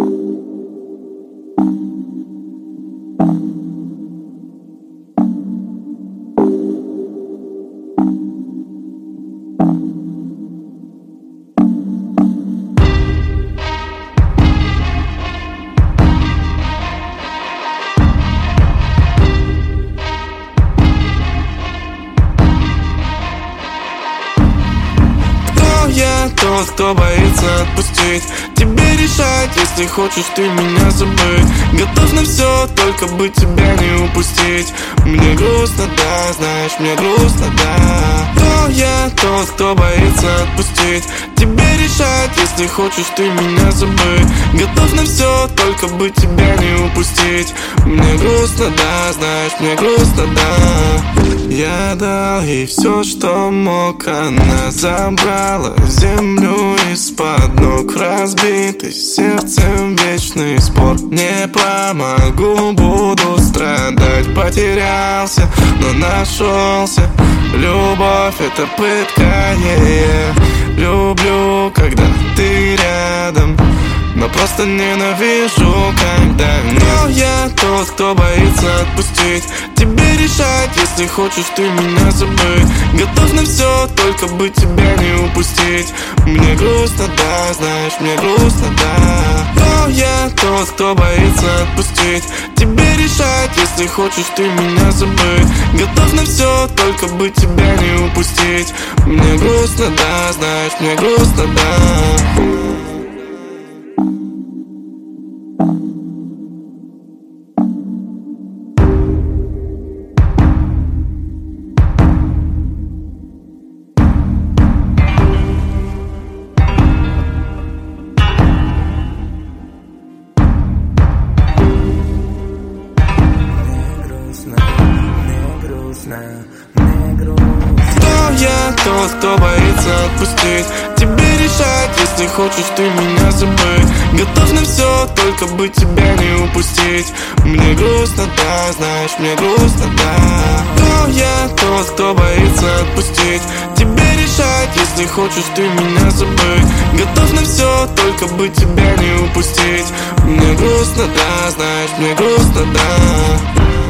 Я тот, кто боится отпустить. Тебе решать, если хочешь ты меня забыть. Готов на все, только бы тебя не упустить. Мне грустно, да, знаешь, мне грустно, да. Но я тот, кто боится отпустить. Тебе решать, если хочешь ты меня забыть. Готов на все, только бы тебя не упустить. Мне грустно, да, знаешь, мне грустно, да. Я дал ей все, что мог, она забрала землю из-под ног. Разбитый сердцем вечный спор. Не помогу, буду страдать. Потерялся, но нашелся. Любовь — это пытка, я люблю, когда ты рядом, но просто ненавижу, когда нет. Но я тот, кто боится отпустить. Тебе решать, если хочешь ты меня забыть. Готов на все, только бы тебя не упустить. Мне грустно, да, знаешь, мне грустно, да. Но я тот, кто боится отпустить. Тебе решать, если хочешь ты меня забыть. Готов на все, только бы тебя не упустить. Мне грустно, да, знаешь, мне грустно, да. Но я тот, кто боится отпустить. Тебе решать, если хочешь ты меня забыть. Готов на все, только бы тебя не упустить. Мне грустно, да, знаешь, мне грустно, да. Но я тот, кто боится отпустить. Тебе решать, если хочешь ты меня забыть. Готов на все, только бы тебя не упустить. Мне грустно, да, знаешь, мне грустно, да.